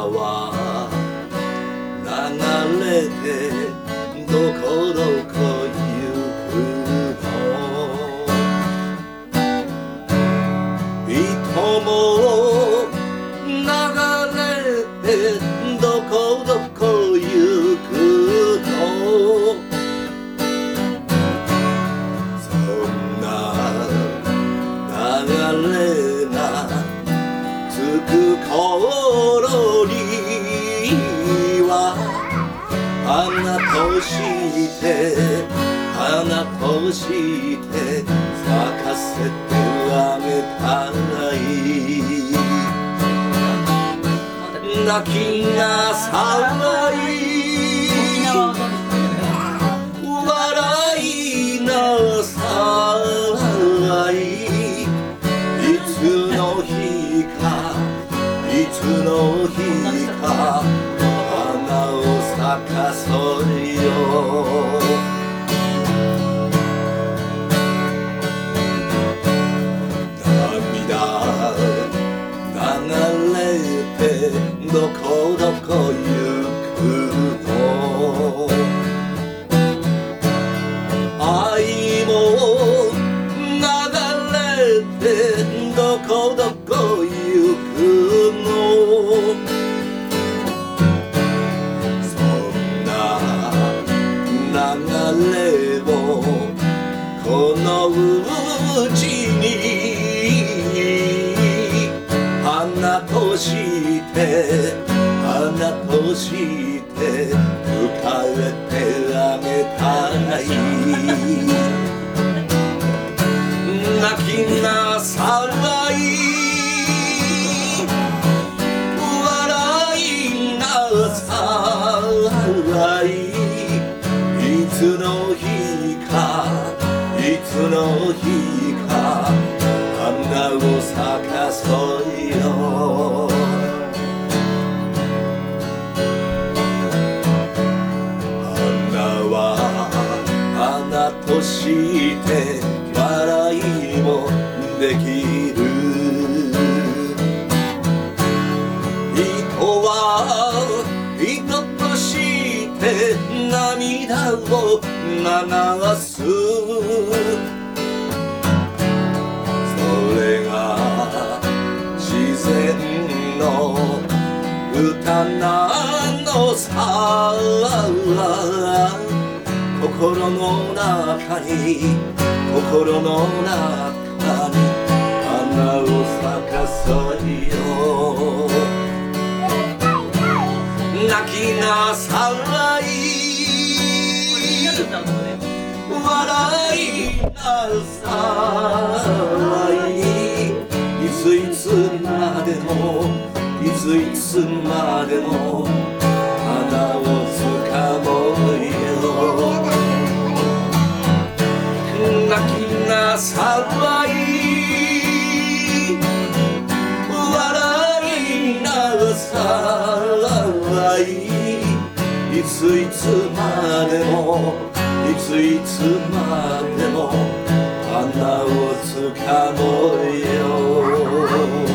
は流れてどこどこ行くの人も流れてどこどこ行くのそんな流れがつく頃には花として花として咲かせてあげたい泣きなさい笑いなさいいつの日かいつの日か花を咲かそうよ涙流れてどこどこ行くの愛も流れてどこどこ行くのそんな流れをこのうちに花として花として浮かべてあげたい泣きなさい笑いなさいいつの日かいつの日か花を咲かそうよ花は花として笑いもできる人は人として涙を流すそれが自然の歌なのさ心の中に心の中に花を咲かそうよ泣きなさい笑いなさいいついつまでもいついつまでも花をつかもうよ泣きなさい笑いなさいいついつまでもいついつまでも花をつかもうよ